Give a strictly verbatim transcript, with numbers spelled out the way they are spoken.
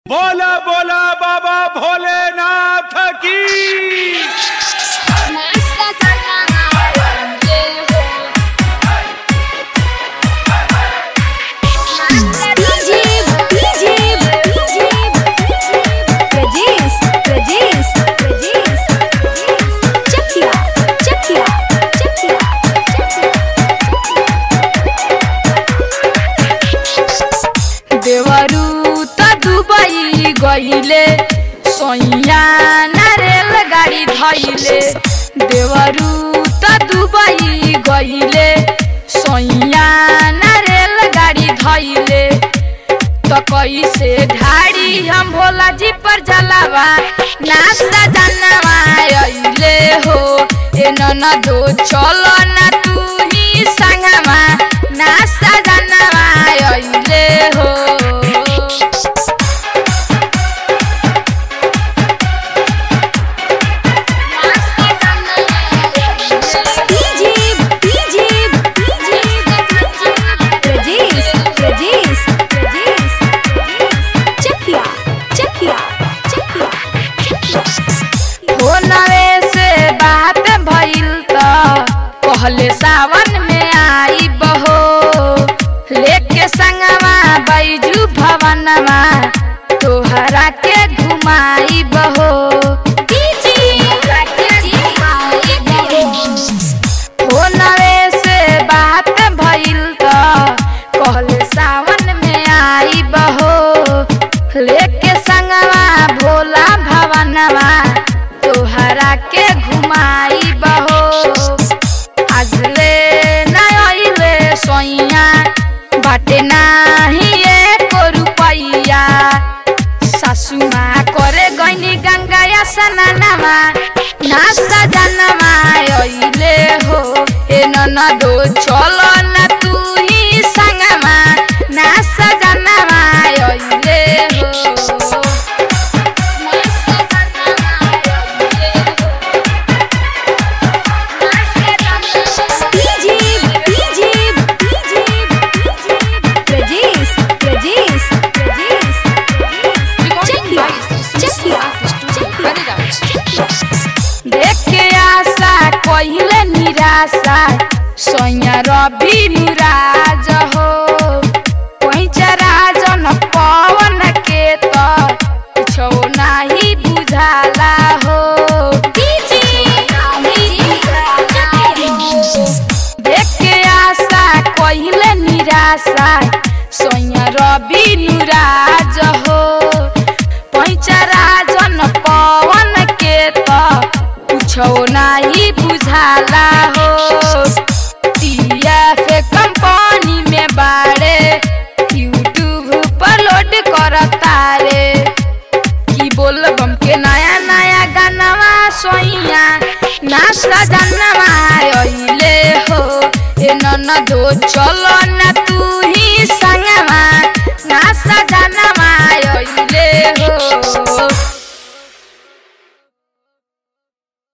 बोला बोला बाबा भोलेनाथ की। देवरू त दुबई गईले सोइया ना रेलगाड़ी धइले। देवरू त दुबई गईले सोइया ना रेलगाड़ी धइले। तो कैसे ढाड़ी हम भोला जी पर जलावा नाश्ता जानवा अइले हो। ए ननदो चलो ना तू ही संगमा नाश्ता जानवा अइले हो। पहले सावन में आई बहो लेके संगवा बैजू भवनवा तोहरा के घुमाई बहो। हो नवे से बात भइल त कहले सावन में आई बहो लेके संगवा भोला भवनवा तोहरा के घुमाई बहो। आजले ना आइले सोइया बाटे नाही एको रुपैया। सासू माँ करे गईनी गंगा या सनानमा नाश्ता जानवा अइले हो। ए ननदो चलो ना तू ही संगमा नाश्ता जानवा अइले हो। देखे आशा कहिले निराशा सोइया रवि मुराज हो। पैंचा राजन पवन के तो कुछो नाही बुझाला हो। देखे आशा कहिले निराशा सोइया रवि मुराज हो। पैंचा राजन पवन के तो कुछो नाही बुझाला हो। टीएफ कंपनी में बाड़े यूट्यूब पर लोड करता रे की बोल बम के नया नया गानवा सोइया नाश्ता जानवा अइले हो। ए ननदो चलो ना